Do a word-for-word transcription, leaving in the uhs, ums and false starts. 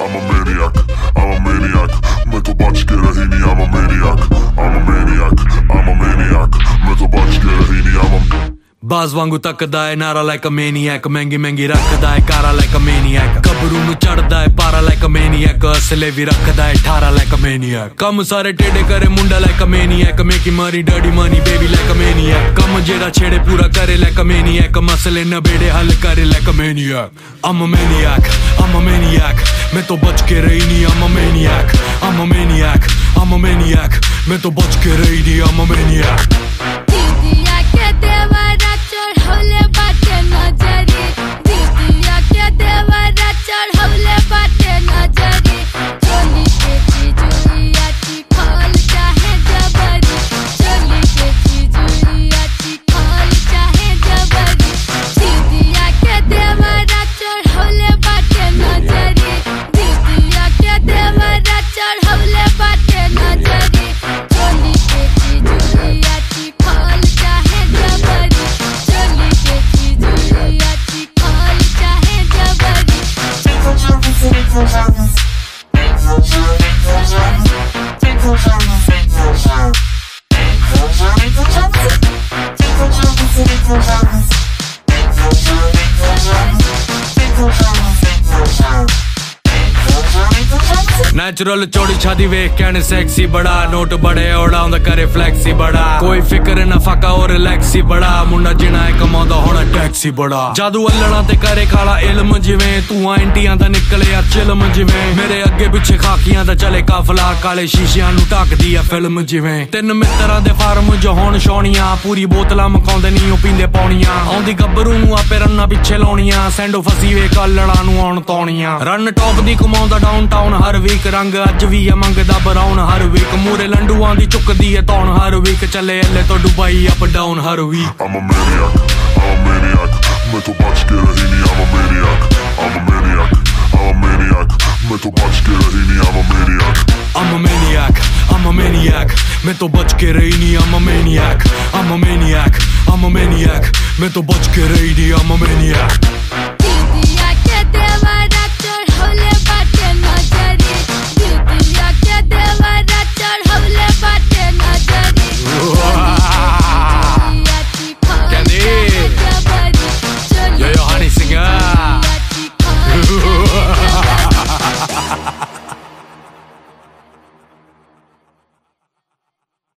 I'm a maniac, I'm a maniac. मैं तो बच के रही नहीं, I'm a maniac, I'm a maniac, I'm a maniac. मैं तो बच के रही नहीं, I'm a बाज वांगू तकदा है नारा like a maniac. महंगी महंगी रखदा है कारा like a maniac. कबरू नू चढ़दा है पारा like a maniac. असले भी रखदा है ठारा like a maniac. कम सारे टेढ़े करे मुंडा like a maniac. मेकी मारी dirty money baby like a maniac. कम जेड़ा छेड़े पूरा करे like a maniac. मसले नबेड़े हल करे like a maniac. I'm a maniac, I'm a maniac. मैं तो बच के रही नहीं, I'm a maniac, I'm a maniac, I'm a maniac. मैं तो बच के रही नहीं, I'm a maniac. नेचुरल चौड़ी छादी वेख कहने सेक्सी बड़ा नोट बड़े उड़ाउंदा करे फ्लैक्सी बड़ा कोई फिक्र ना फाका और रिलैक्सी बड़ा मुंडा जिना है कमांदा होना टैक्सी बड़ा जादू अल्लना ते करे खाला इल्म जिवें तू एंटियां दा निकले यार चिल्म जिवें मेरे अगे पिछे खाकियां दा चले काफला काले शीशियां नू ढकदी है फिल्म जिवें तिन मित्तरां दे फार्म जो होण शौणियां पूरी बोतलां मकाउंदे नी ओ पींदे पौणियां आउंदी गब्बरू नू आपे रन्ना पिछे लाउणियां सैंडो फसी वे कल्लड़ा नू आउण तौणियां रन टॉप दी कमाउंदा डाउन टाउन हर वीक रंग अज भी है मंगदा बराउन हर वीक मूरे लंडुआं दी चुकदी है तौन हर वीक चले अल्ले तो दुबई अप डाउन हर week I'm a maniac, I'm a maniac. मैं तो बच के रही नहीं, I'm a maniac, I'm a maniac, I'm a maniac. मैं तो बच के रही नहीं, I'm a maniac. I'm a maniac, I'm a maniac. मैं तो बच के रही नहीं, I'm a maniac, I'm a maniac, I'm a maniac. मैं तो बच के रही नहीं, I'm a maniac.